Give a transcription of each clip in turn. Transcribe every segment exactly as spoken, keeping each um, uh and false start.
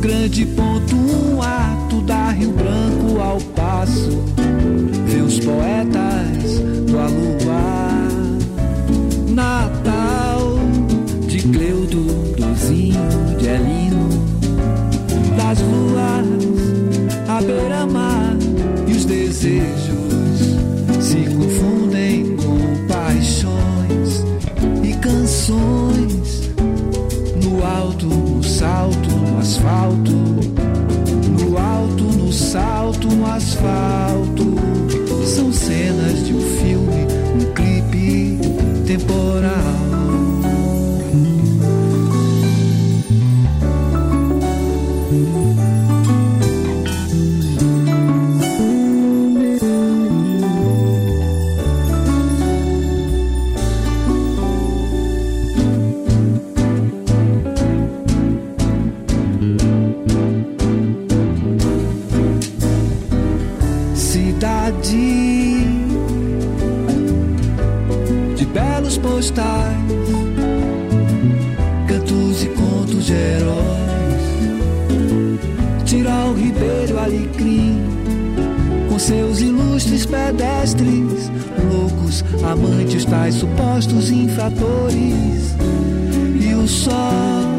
grande ponto, um ato da Rio Branco ao passo, vê os poetas do aluar. Natal de Cleudo, Dozinho, de Elino, das luas à beira-mar, e os desejos se confundem com paixões e canções. No alto, no salto, no asfalto, no alto, no salto, no asfalto. São cenas de um filme, um clipe temporal. De belos postais, cantos e contos de heróis. Tirol, Ribeiro, Alecrim, com seus ilustres pedestres, loucos, amantes, tais supostos infratores. E o sol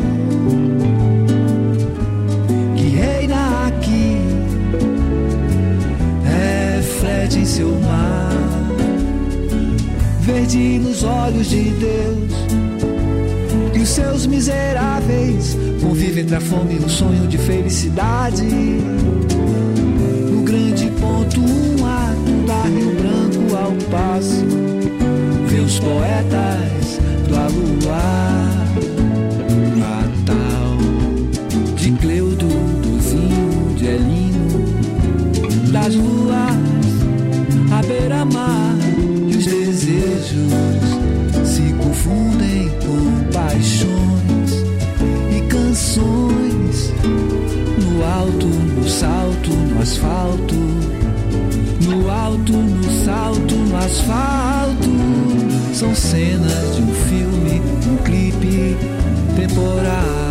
que reina aqui reflete em seu mar, verde nos olhos de Deus. E os seus miseráveis convivem entre a fome e o sonho de felicidade. No grande ponto, um ato da Rio Branco ao passo, vê os poetas do aluar. Natal de Cleudo, Dozinho, de Elino, das luas à beira-mar, e os desejos se confundem com paixões e canções. No alto, no salto, no asfalto, no alto, no salto, no asfalto. São cenas de um filme, um clipe temporal.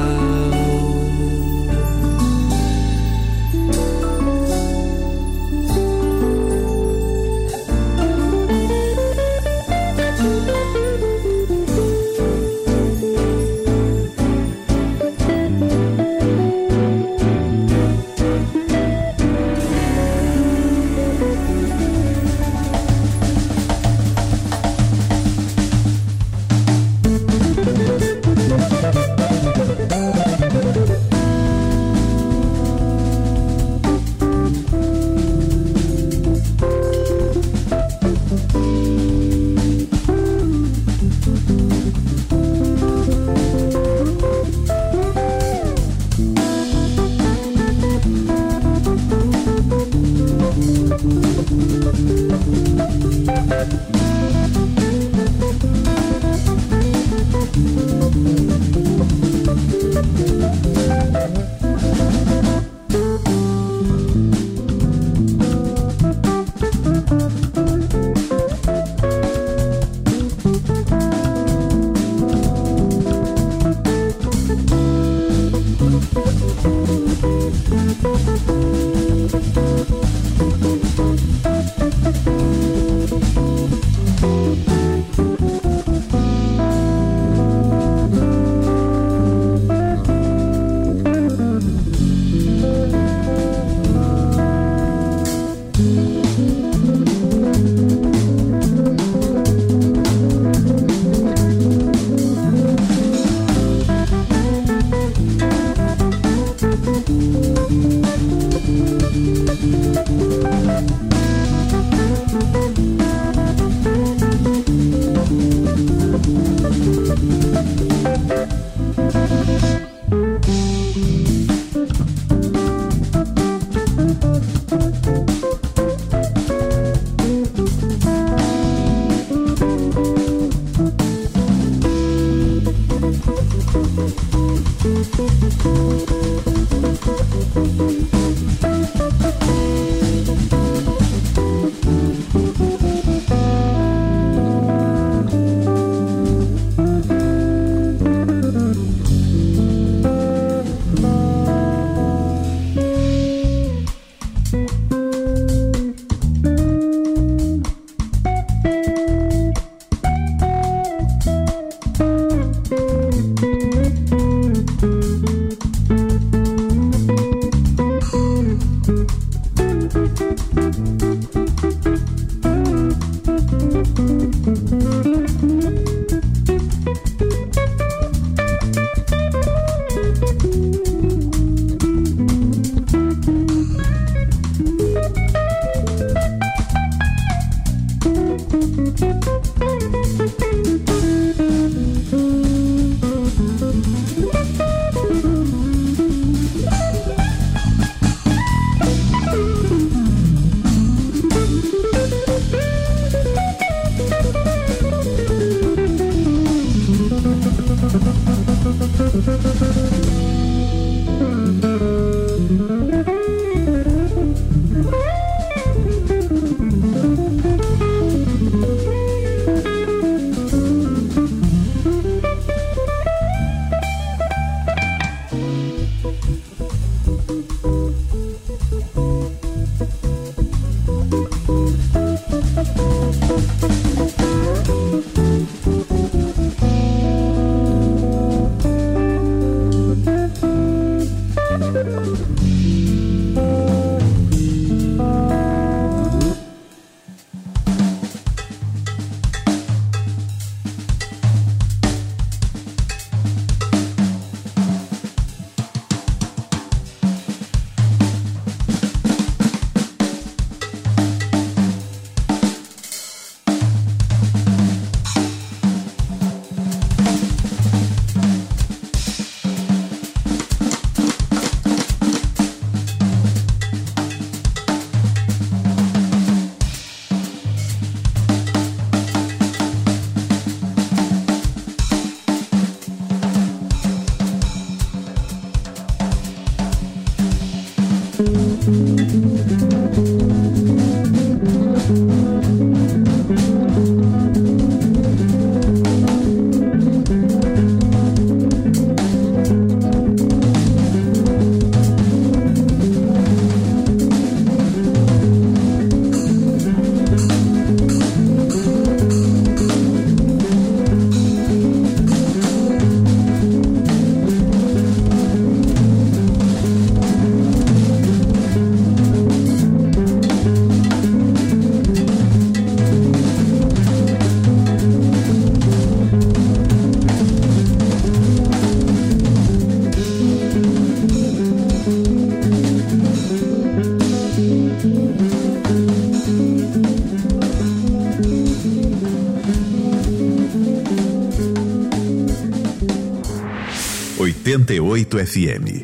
noventa e oito F M.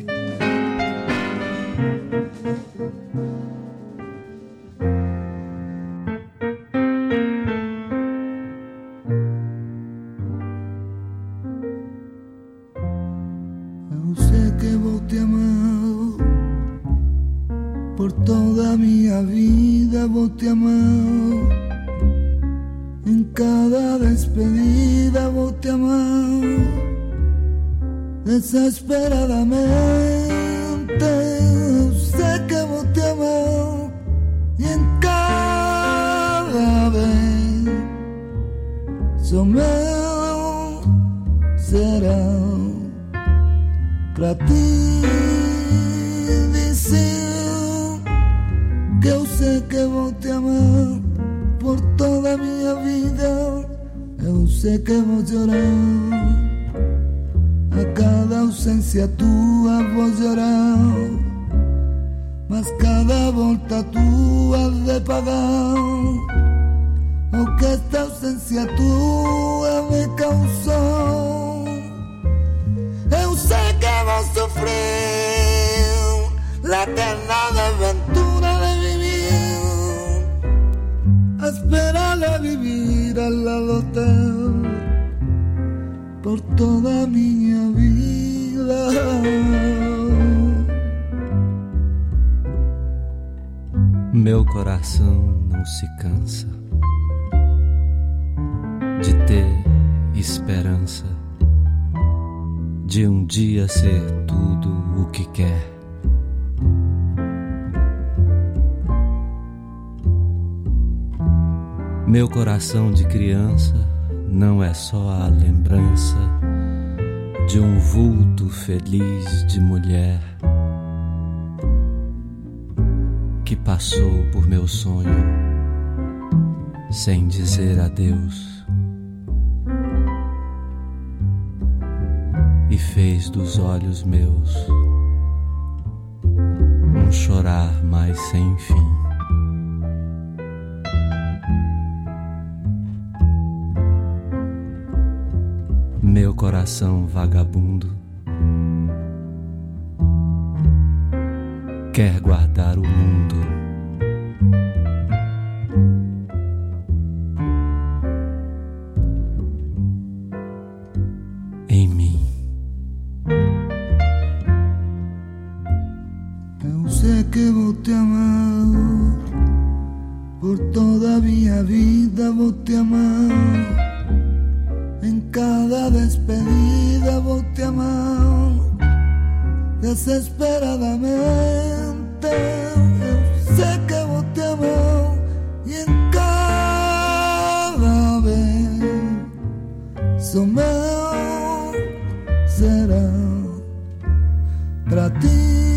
Eu sei que vou te amar por toda a minha vida, vou te amar em cada despedida, vou te amar desesperadamente. Eu sei que vou te amar e em cada beijo meu será pra ti dizer que eu sei que vou te amar por toda a minha vida. Eu sei que vou chorar a cada ausência tua, vou chorar, mas cada volta tua de pagar o que esta ausência tua me causou. Eu sei que vou sofrer a eterna aventura de vivir, a esperar de vivir al lado teu por toda a minha vida. Meu coração não se cansa de ter esperança de um dia ser tudo o que quer. Meu coração de criança não é só a lembrança de um vulto feliz de mulher que passou por meu sonho sem dizer adeus e fez dos olhos meus um chorar mais sem fim. Meu coração vagabundo quer guardar o mundo em mim. Eu sei que vou te amar por toda a minha vida, vou te amar em cada despedida, vou te amar desesperadamente. Eu sei que vou te amar e em cada beijo meu será pra ti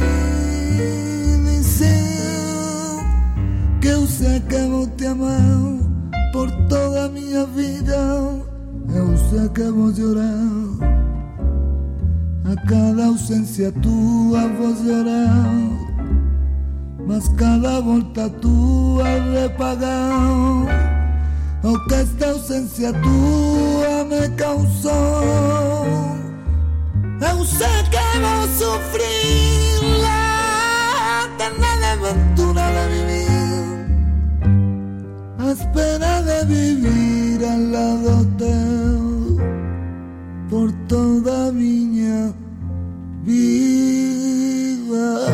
dizer que eu sei que vou te amar por toda a minha vida. Eu sei que vou chorar a cada ausência tua, vou chorar, mas cada volta tua de pagar o que esta ausência tua me causou. Eu sei que vou sofrer a eterna aventura de vivir, a espera de vivir al lado teu por toda a minha vida.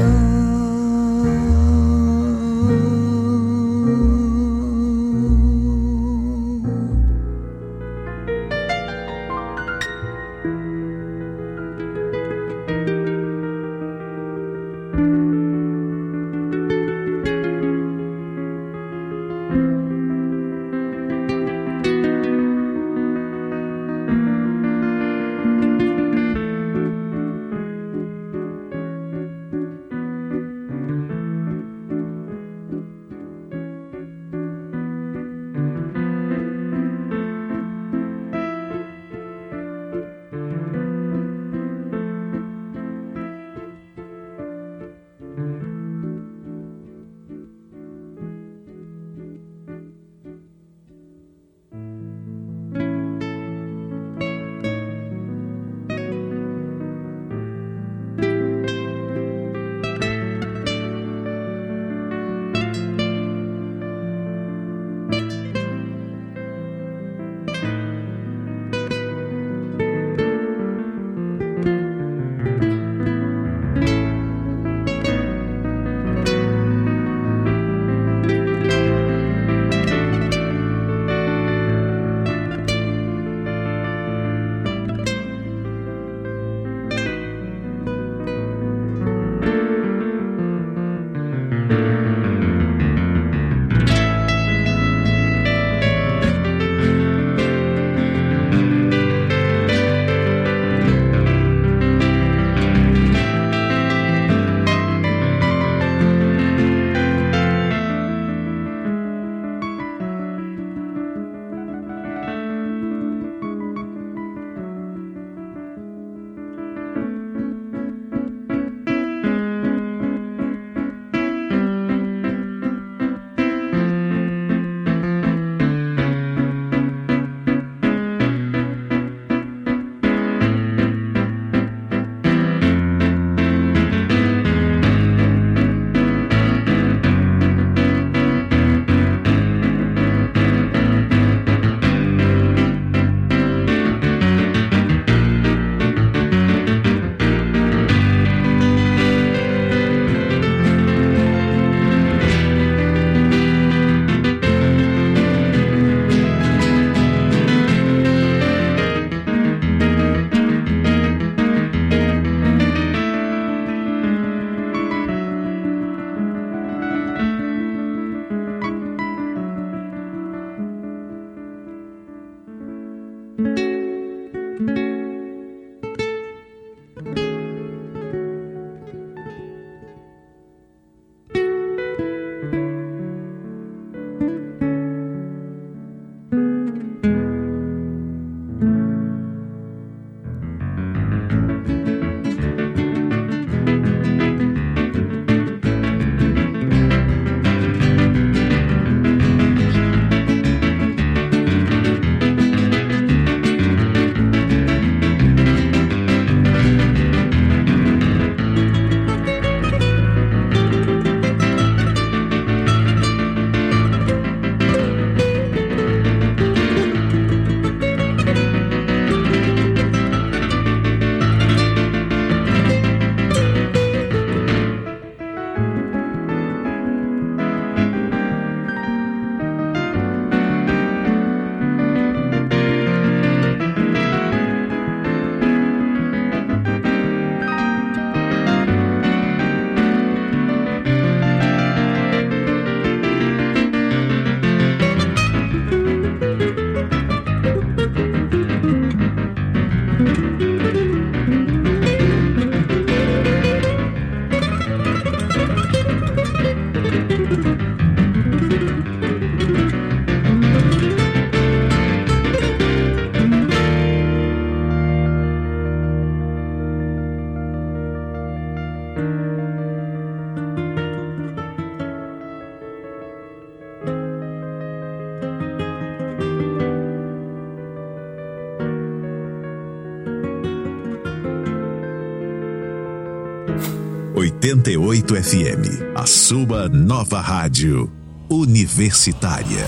oitenta e oito F M, a sua nova rádio universitária.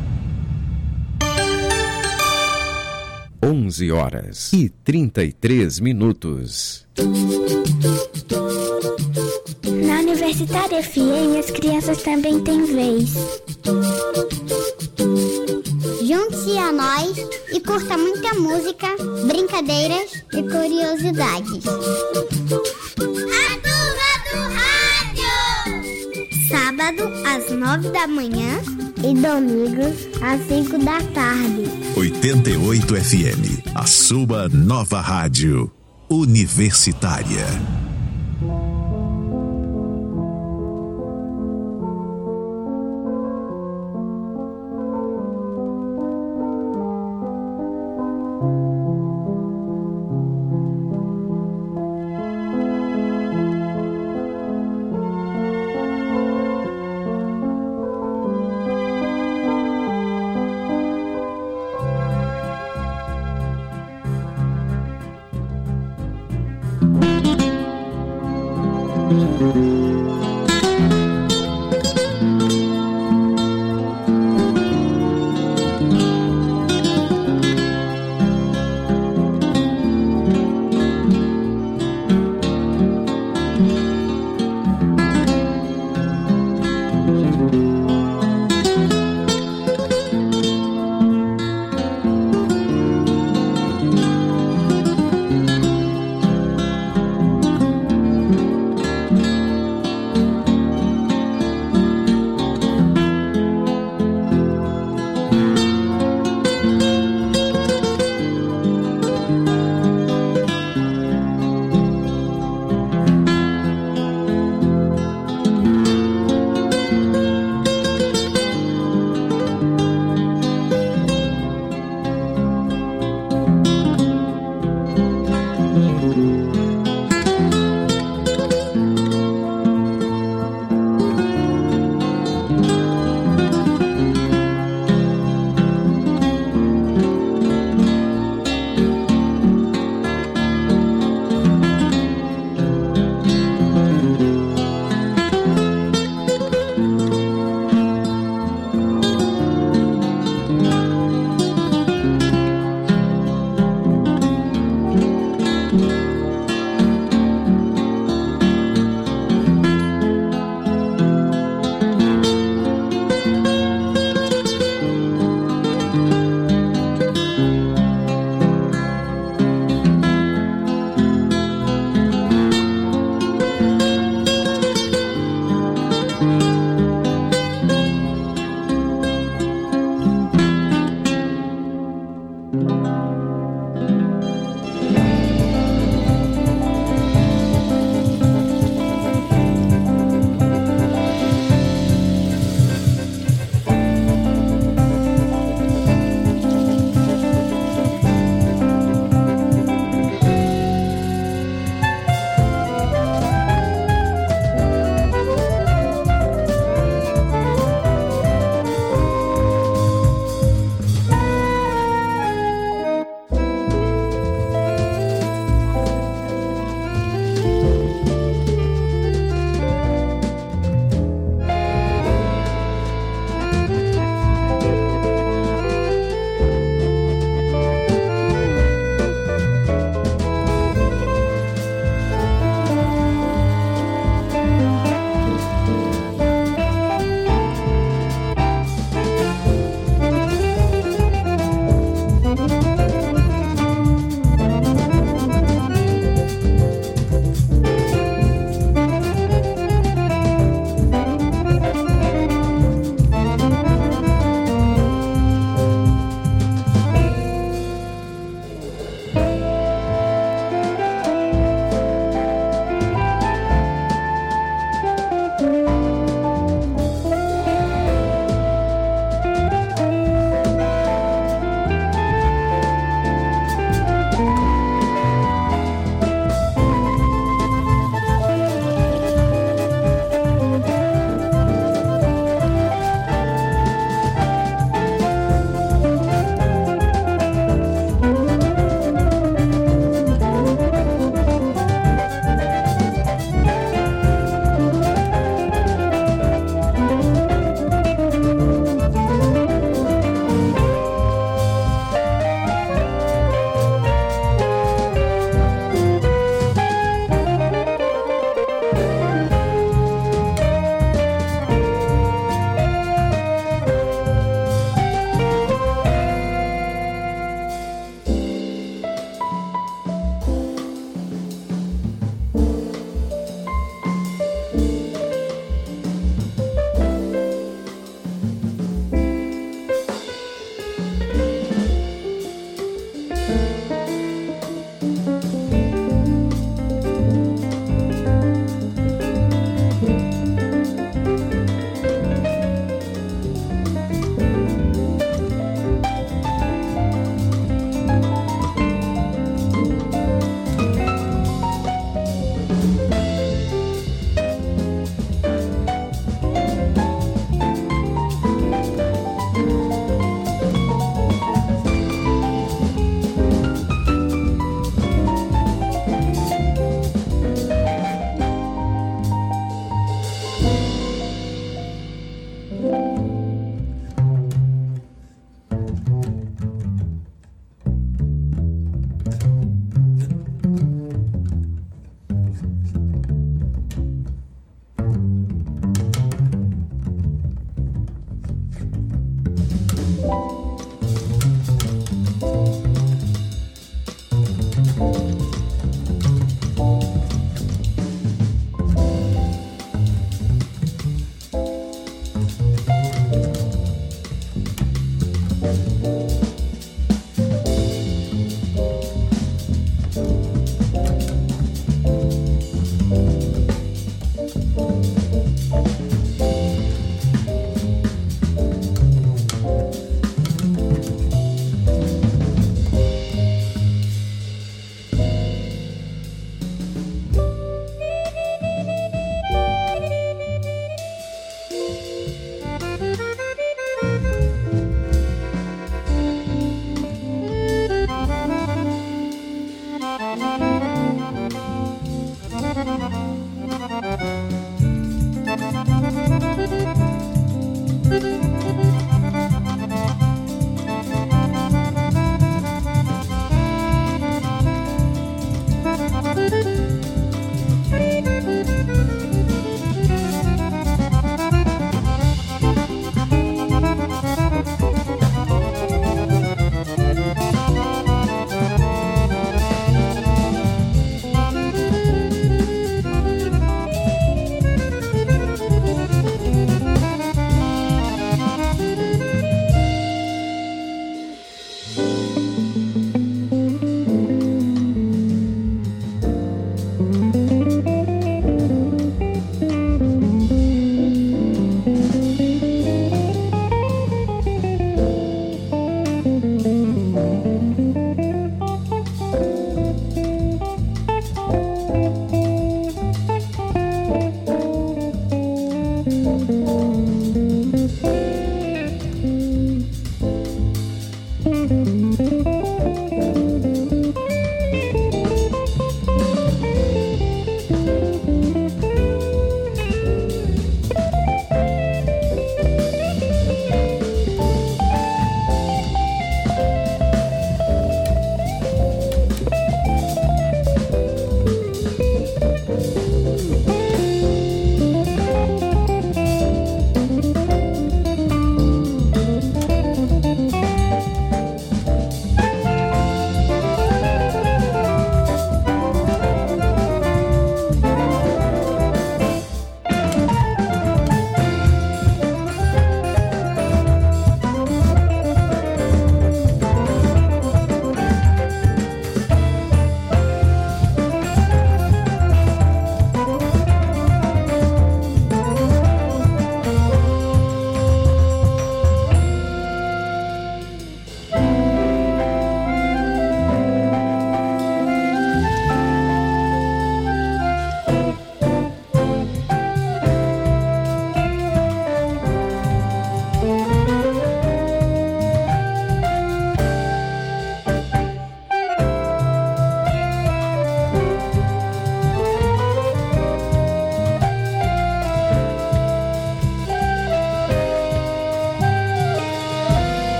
onze horas e trinta e três minutos. Na Universitária F M, as crianças também têm vez. Junte-se a nós e curta muita música, brincadeiras e curiosidades. A Turma do Rádio! Sábado, às nove da manhã e domingo, às cinco da tarde. oitenta e oito F M, a sua nova rádio universitária.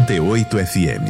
oitenta e oito F M.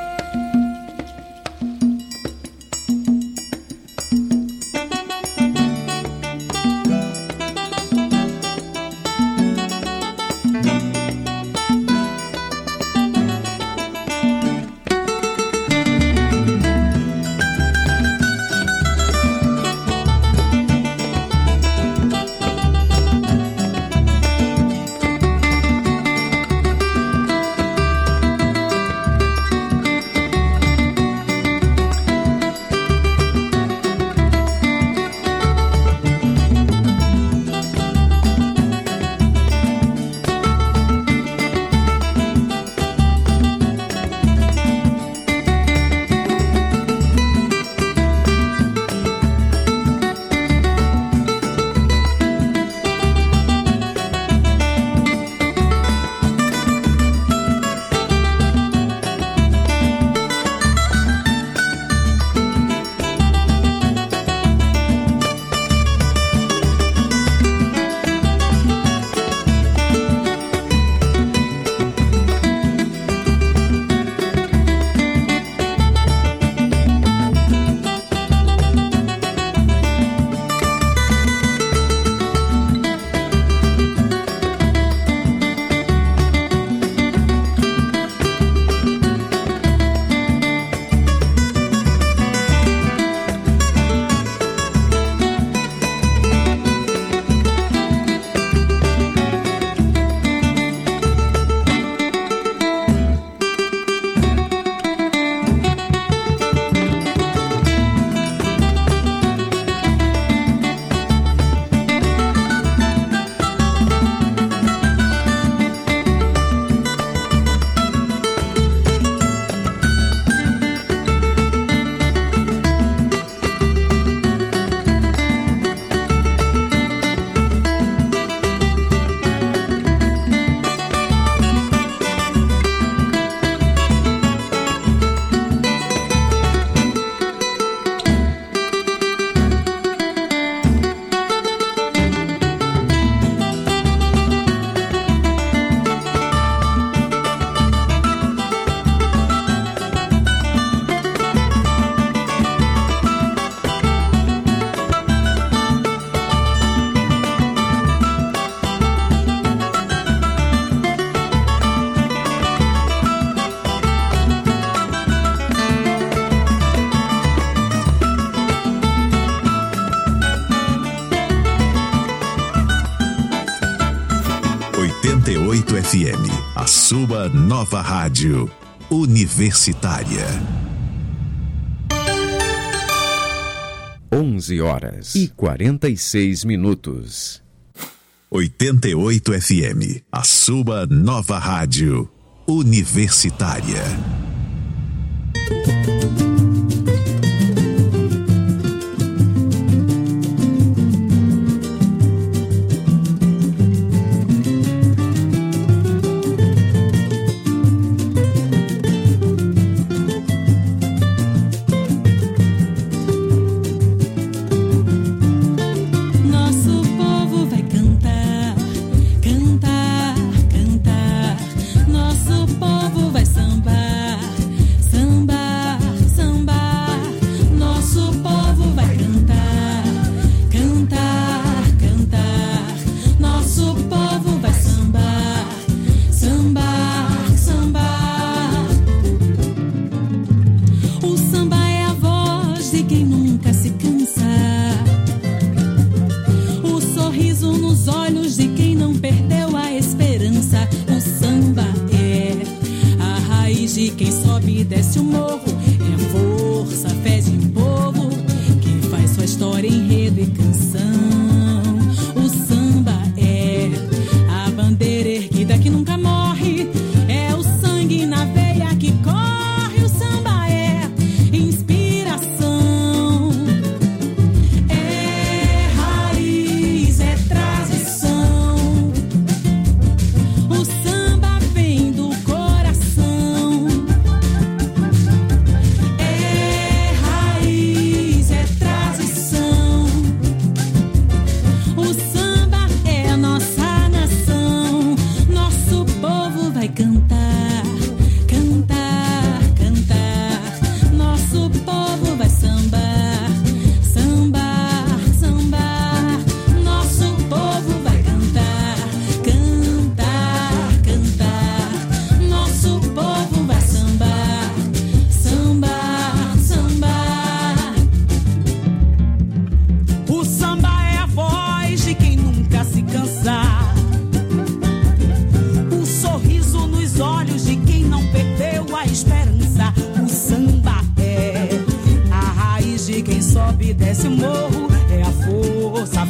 oitenta e oito F M, a sua nova rádio universitária. onze horas e quarenta e seis minutos. oitenta e oito F M, a sua nova rádio universitária. Nosso povo vai sambar, sambar, sambar.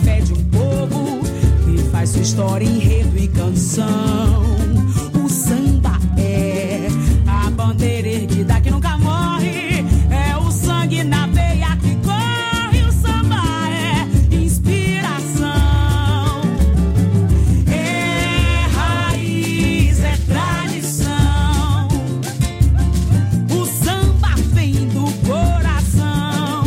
fé de um povo que faz sua história, enredo e canção. O samba é a bandeira erguida que nunca morre, é o sangue na veia que corre. O samba é inspiração, é raiz, é tradição. O samba vem do coração,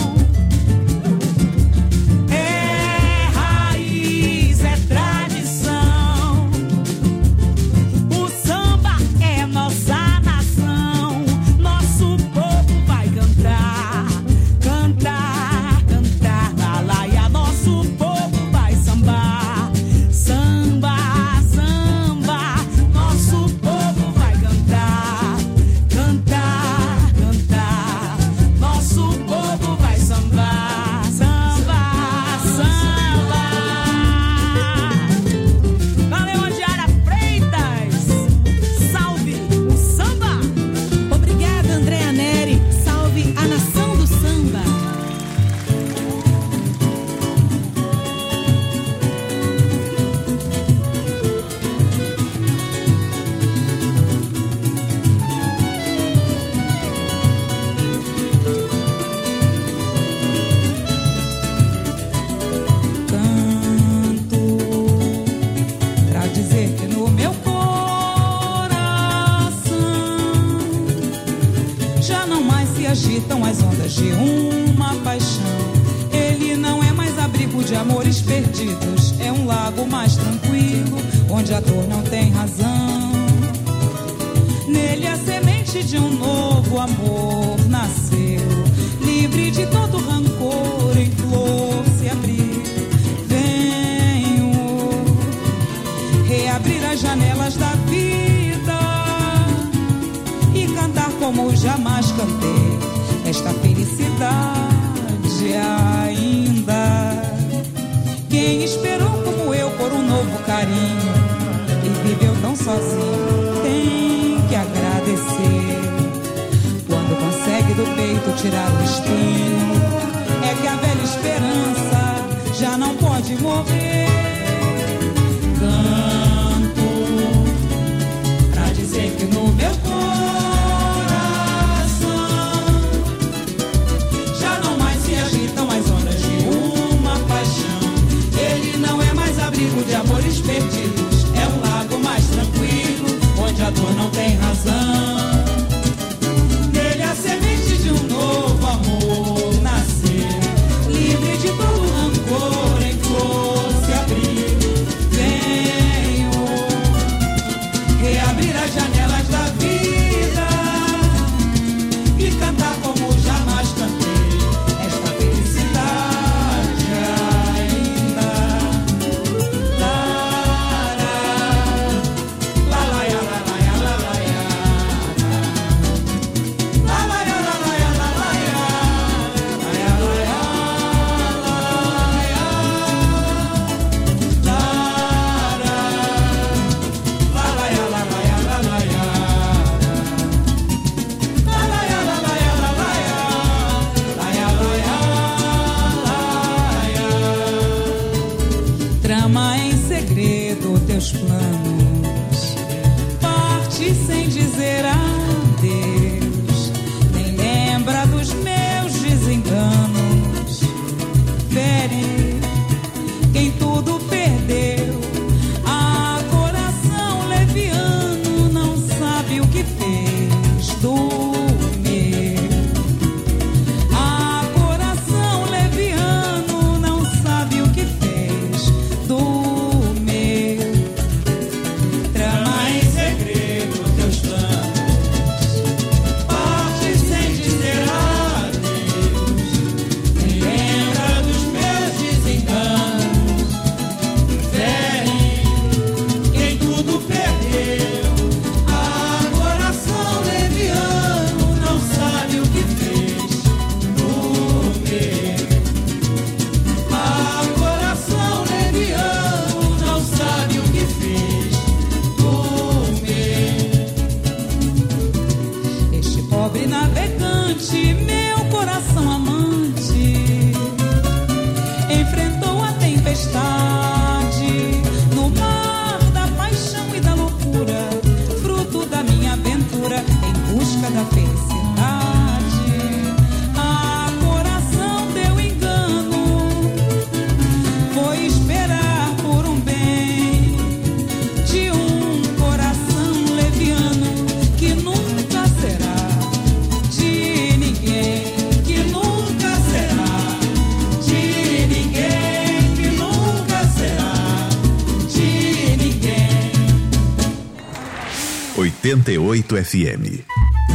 é raiz, é tradição. O samba é nossa nação, nosso povo vai cantar, cantar, cantar na laia. Nosso povo vai sambar, samba, samba. Nosso povo vai cantar, cantar, cantar. Nosso povo vai sambar, samba, samba. Valeu, Andiara Freitas. Salve o samba. Obrigada, Andréa Neri. Salve a nação do samba. Canto pra dizer que no meu coração já não mais se agitam as ondas de uma paixão. Ele não é mais abrigo de amores perdidos, é um lago mais tranquilo, onde a dor não tem razão. Nele a semente de um novo amor nasceu, livre de todo rancor, em flor se abriu. Venho reabrir as janelas da vida e cantar como jamais cantei esta felicidade ainda. Quem esperou como eu por um novo carinho e viveu tão sozinho tem que agradecer. Quando consegue do peito tirar o espinho, é que a velha esperança já não pode morrer. Canto pra dizer que no meu coração já não mais se agitam as ondas de uma paixão. Ele não é mais abrigo de amores perdidos, é um lago mais tranquilo, onde a dor não tem razão. Nele a semente de um novo amor nasceu, livre de todo rancor, em flor se abrir. Venho reabrir as janelas da vida e cantar como jamais cantei esta felicidade ainda. Lara, la la ya, la la ya, la la ya, la la ya, la la ya, la la ya, la ya, la ya, la ya, Lara, la la ya, la la ya, la la ya, la la ya, la la ya, la la ya, la ya, la ya, la ya. Trama em segredo teus planos, parte sem dizer adeus, nem lembra dos meus desenganos. Fere quem tudo perdeu, a coração leviano não sabe o que fez do meu. A coração leviano não sabe o que fez do meu. Trama em segredo teus planos, parte sem dizer adeus, nem lembra dos meus desenganos. no mar da paixão e da loucura, fruto da minha aventura em busca da felicidade. Ah, coração deu engano, foi esperar por um bem de um coração leviano que nunca será de ninguém, que nunca será de ninguém, que nunca será de ninguém. oitenta e oito F M.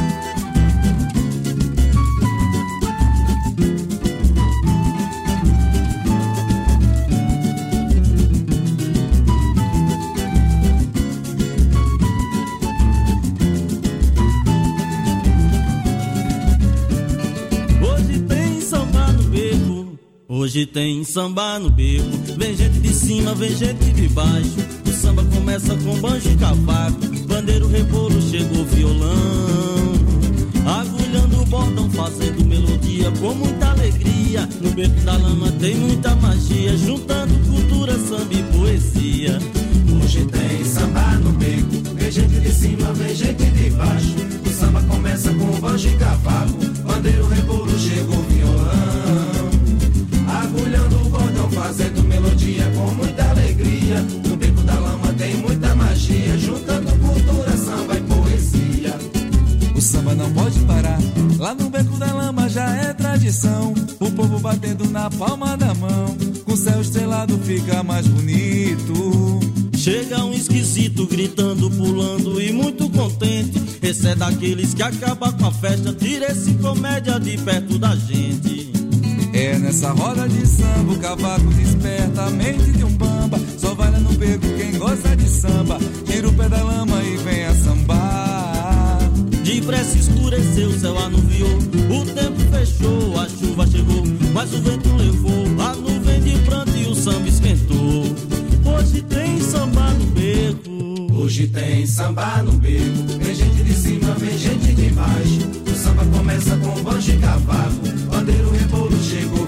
Hoje tem samba no beco, vem gente de cima, vem gente de baixo. O samba começa com banjo e cavaco, bandeiro, rebolo, chegou violão, agulhando o bordão, fazendo melodia com muita alegria. No beco da lama tem muita magia, juntando cultura, samba e poesia. Hoje tem samba no beco, vem gente de cima, vem gente de baixo. O samba começa com banjo e cavaco, bandeiro, rebolo, chegou violão, agulhando o bordão, fazendo melodia com muita alegria. No beco da lama tem muita magia, juntando cultura, samba e poesia. O samba não pode parar, lá no beco da lama já é tradição. O povo batendo na palma da mão, com o céu estrelado fica mais bonito. Chega um esquisito gritando, pulando e muito contente. Esse é daqueles que acaba com a festa, tira esse comédia de perto da gente. É nessa roda de samba o cavaco desperta a mente de um bamba. Só vai lá no beco quem gosta de samba, tira o pé da lama e vem a sambar. Depressa escureceu, o céu anuviou, o tempo fechou, a chuva chegou, mas o vento levou a nuvem de pranto e o samba esquentou. Hoje tem samba no beco, hoje tem samba no beco, vem gente de cima, vem gente de baixo. O samba começa com banjo e cavaco, bandeiro, rebolo, chegou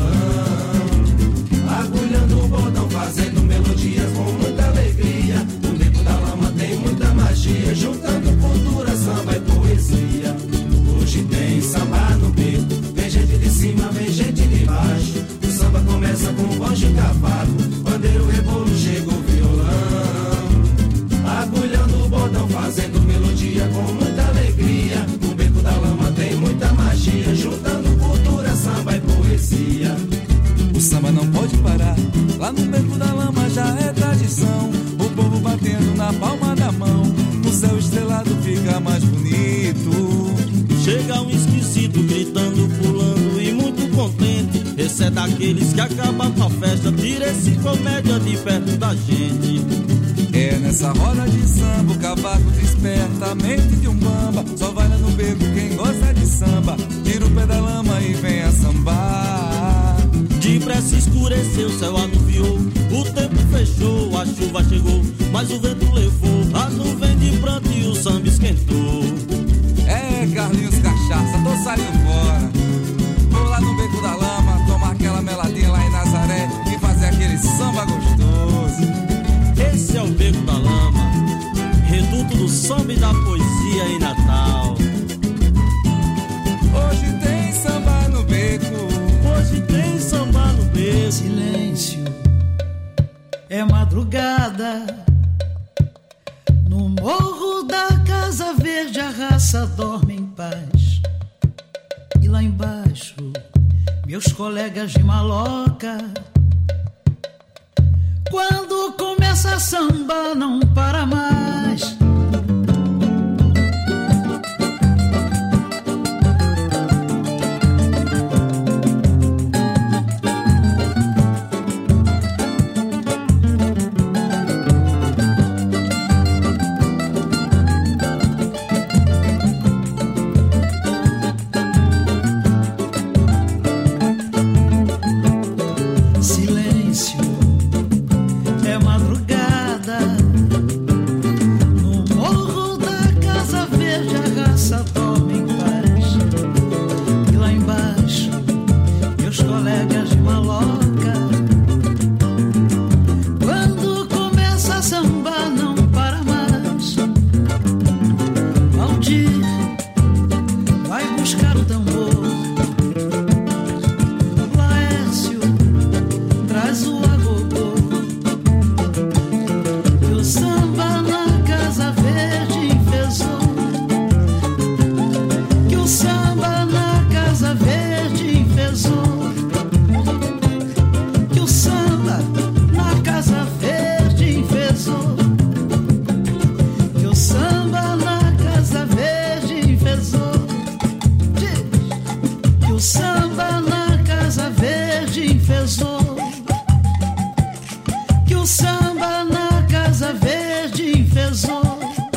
violão, agulhando o bordão, fazendo melodias com muita alegria. No beco da lama tem muita magia, juntando cultura, samba e poesia. Hoje tem samba no beco, vem gente de cima, vem gente de baixo. O samba começa com banjo e cavaco, bandeiro, rebolo, chegou violão, agulhando o bordão, fazendo melodia com muita alegria. No beco da lama tem muita magia, juntando cultura, samba e poesia. O samba não pode parar, lá no beco da lama já é tradição. O povo batendo na palma da mão, o céu estrelado fica mais bonito. Chega um esquisito gritando, pulando e muito contente. Esse é daqueles que acaba com a festa, tira esse comédia de perto da gente. É nessa roda de samba o cavaco desperta a mente de um bamba. Só vai lá no beco quem gosta de samba, tira o pé da lama e vem a sambar. Depressa escureceu, o céu anuviou, o tempo fechou, a chuva chegou, mas o vento levou a nuvem de pranto e o samba esquentou. É, Carlinhos Cachaça, tô saindo fora. Vou lá no beco da lama, tomar aquela meladinha lá em Nazaré e fazer aquele samba gostoso. Esse é o Beco da Lama, reduto do samba e da poesia em Natal. Hoje tem samba no beco, hoje tem samba no beco. Silêncio, é madrugada, no morro da Casa Verde a raça dorme em paz. E lá embaixo, meus colegas de maloca, quando começa a samba não para mais. Silêncio, é madrugada, do samba na Casa Verde enfesou.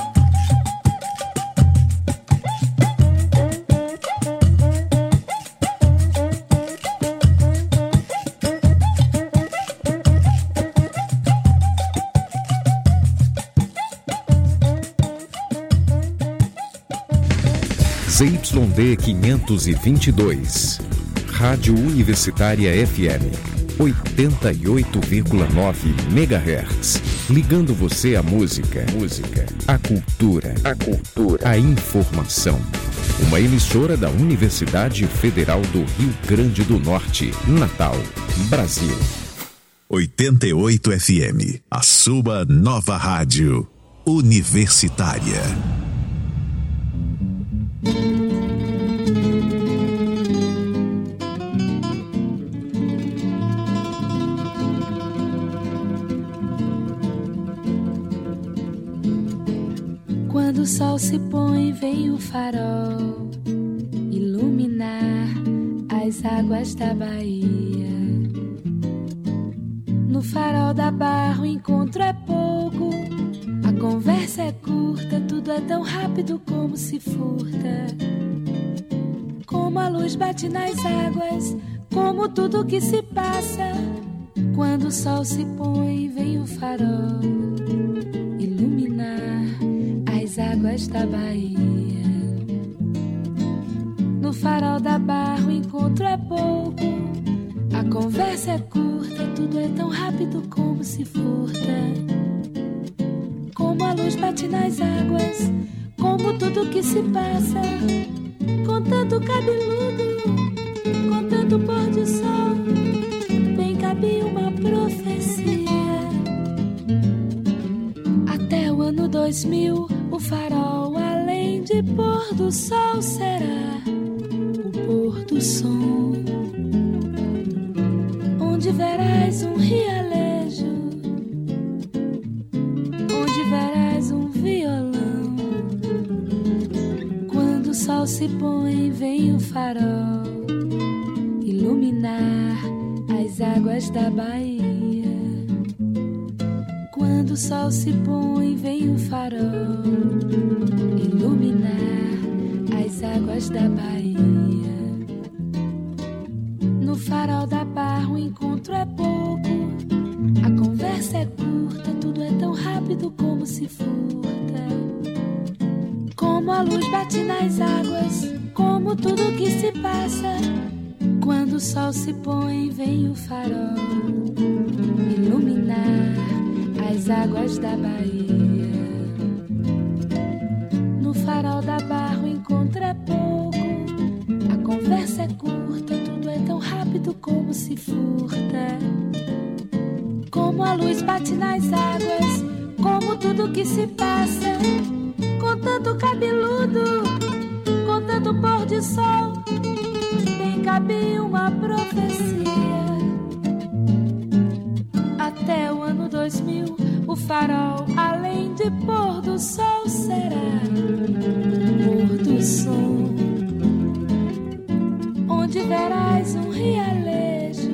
Z Y D quinhentos e vinte e dois, Rádio Universitária F M, oitenta e oito vírgula nove megahertz, ligando você à música, música, à cultura, a cultura, à informação. Uma emissora da Universidade Federal do Rio Grande do Norte, Natal, Brasil. oitenta e oito F M, a sua nova rádio universitária. Quando o sol se põe, vem o farol iluminar as águas da Bahia. No farol da Barra o encontro é pouco, a conversa é curta, tudo é tão rápido como se furta. Como a luz bate nas águas, como tudo que se passa. Quando o sol se põe, vem o farol iluminar as águas da Bahia. No farol da Barra o encontro é pouco, a conversa é curta, tudo é tão rápido como se furta. Como a luz bate nas águas, como tudo que se passa. Com tanto cabeludo, com tanto pôr de sol, bem cabia uma profecia. Até o ano dois mil, o farol, além de pôr do sol, será o pôr do som, onde verás um rialejo, onde verás um violão. Quando o sol se põe, vem o farol iluminar as águas da Bahia. Quando o sol se põe, vem o farol iluminar as águas da Bahia. No farol da Barra o encontro é pouco, a conversa é curta, tudo é tão rápido como se furta. Como a luz bate nas águas, como tudo que se passa. Quando o sol se põe, vem o farol iluminar as águas da Bahia. No farol da Barra o encontro é pouco, a conversa é curta, tudo é tão rápido como se furta. Como a luz bate nas águas, como tudo que se passa. Com tanto cabeludo, com tanto pôr de sol, bem cabia uma profecia. Até o ano dois mil, o farol, além de pôr do sol, será pôr do som, onde verás um rialejo,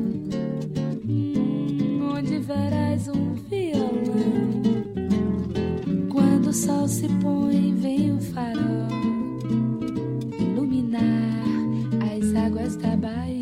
hum, onde verás um violão. Quando o sol se põe, vem o farol iluminar as águas da Bahia.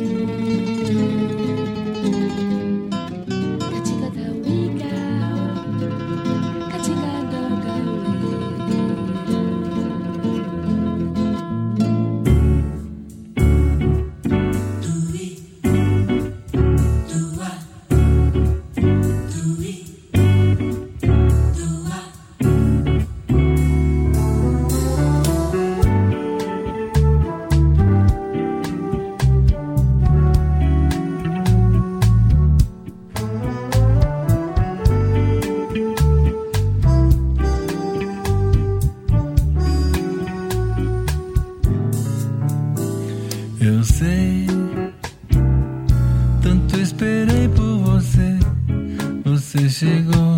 Chegou,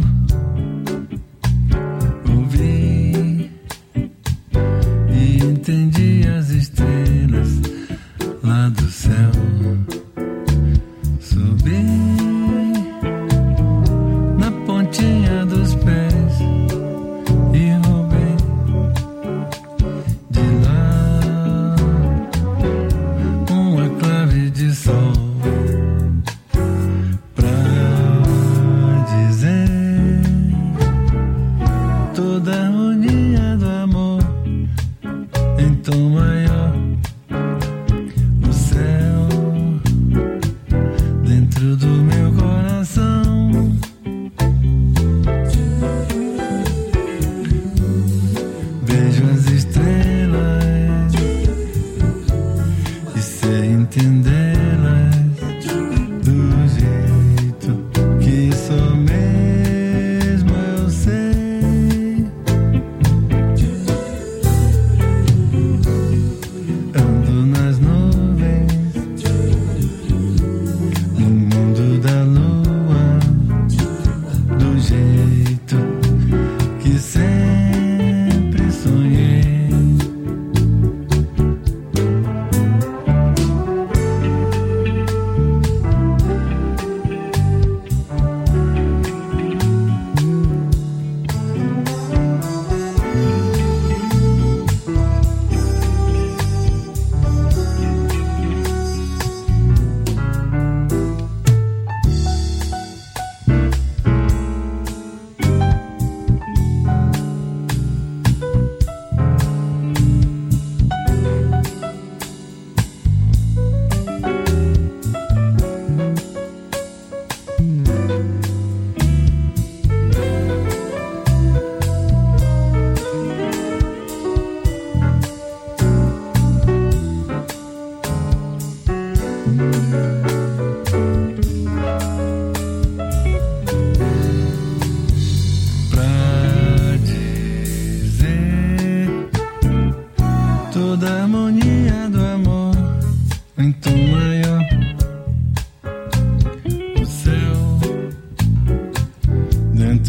ouvi e entendi as estrelas lá do céu. Subi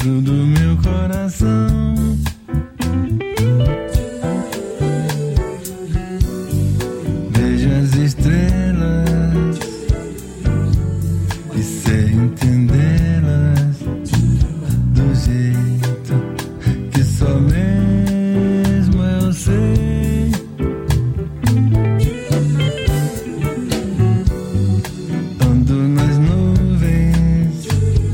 dentro do meu coração. Vejo as estrelas e sei entendê-las do jeito que só mesmo eu sei. Ando nas nuvens,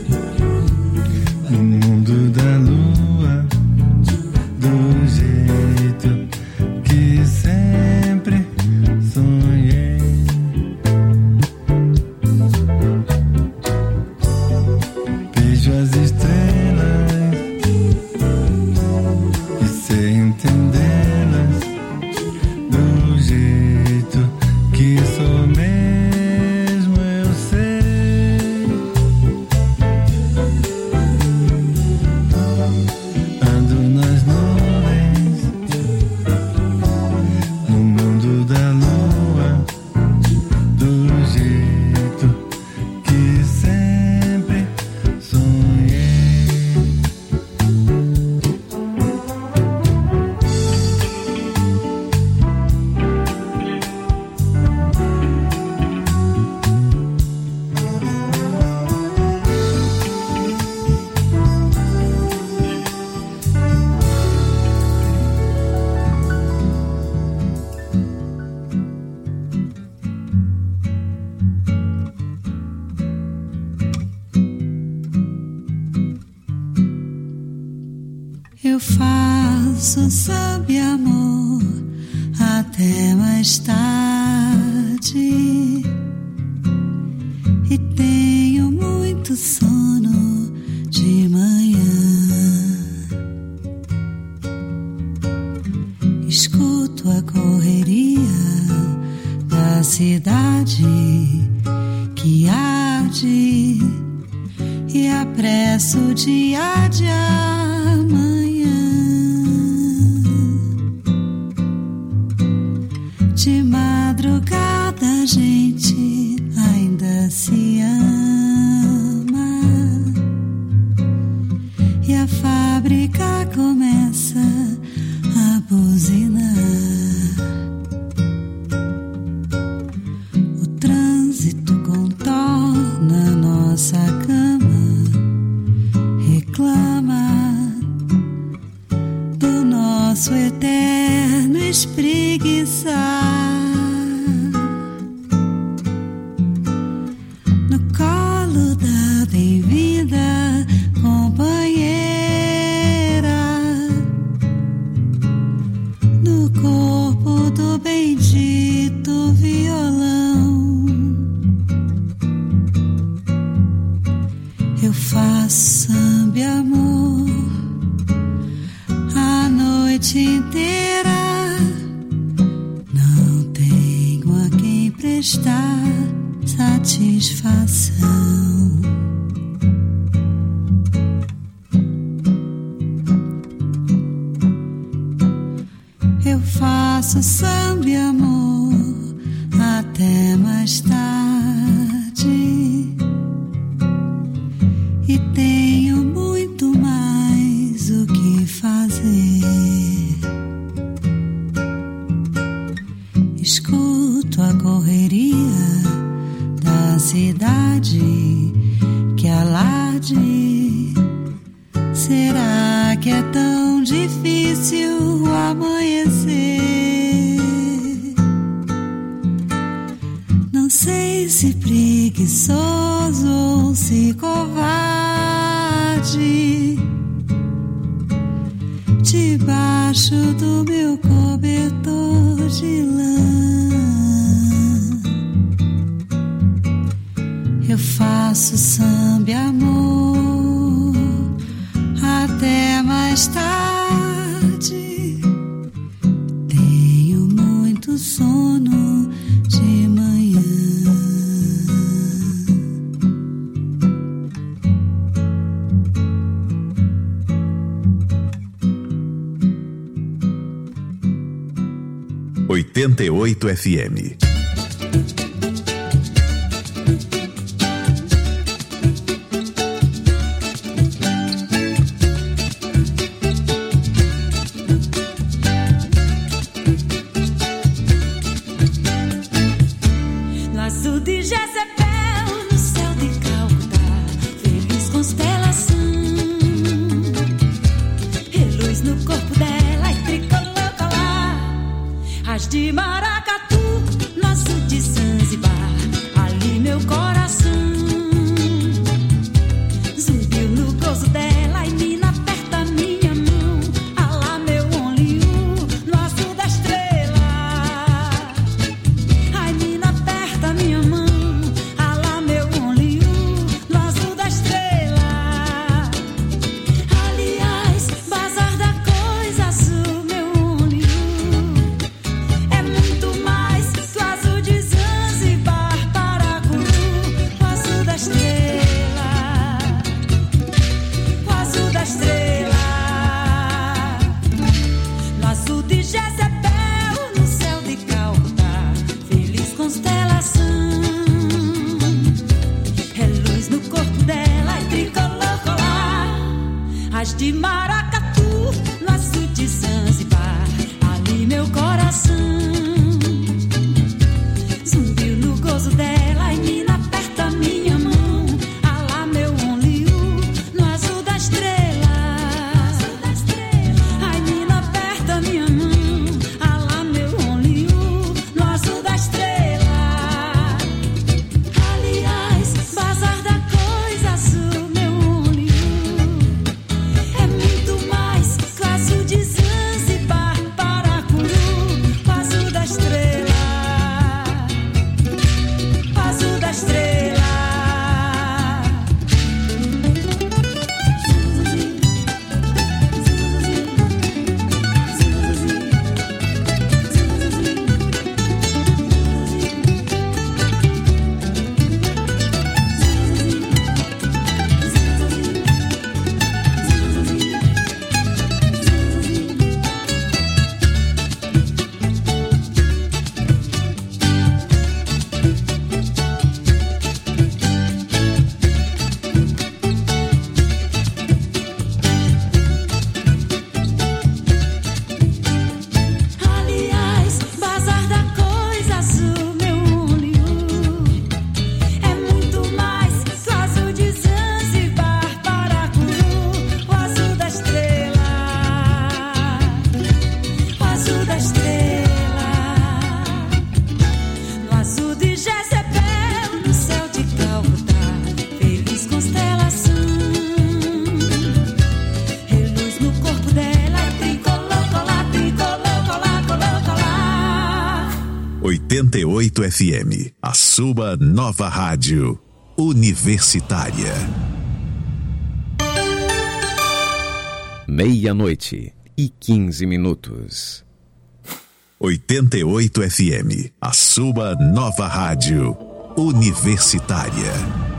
no mundo da lua, do jeito que sempre sonhei. Vejo as estrelas e sei entendê-las do jeito que só mesmo eu sei. Ando nas nuvens, no mundo da lua, do jeito que sempre sonhei. Eu faço samba e amor até mais tarde e tenho muito sono de manhã. Escuto a correria da cidade que arde e apresso o dia de amanhã. De madrugada a gente ainda se ama e a fábrica começa a buzinar. O trânsito contorna nossa cama, reclama do nosso eterno espreguiçar. No colo da bem-vinda companheira, no corpo do bendito violão, eu faço samba e amor a noite inteira. Não tenho a quem prestar satisfação. Eu faço samba e amor até mais tarde e tenho muito mais o que fazer. Escuto a correria da cidade que alarde. Será que é tão difícil amanhecer? Não sei se preguiçoso ou se covarde. Debaixo do meu cobertor de lã eu faço samba e amor até mais tarde. Tenho muito sono de manhã. oitenta e oito F M. Paz de maracatu, no açude de Zanzibar, ali meu coração zumbiu no gozo dela e me aperta minha mão. Alá meu only you, no azul da estrela. Ai, me aperta minha mão. Alá meu only you, no azul da estrela. Aliás, bazar da coisa azul, meu only you é muito mais que o azul de Zanzibar, Paracuru, o azul da estrela. Azul da estrela. Aliás, bazar da coisa azul, meu only you é muito mais que o azul de Zanzibar, Paracuru, o azul da estrela. O azul da estrela. No azul de Jezebel, no céu de Calcutá, feliz constelação. Reluz no corpo dela, tricolor, colar, tricolor, colar, colar, colar. oitenta e oito F M, a sua nova rádio universitária. Meia-noite e quinze minutos. oitenta e oito F M, a sua nova rádio universitária.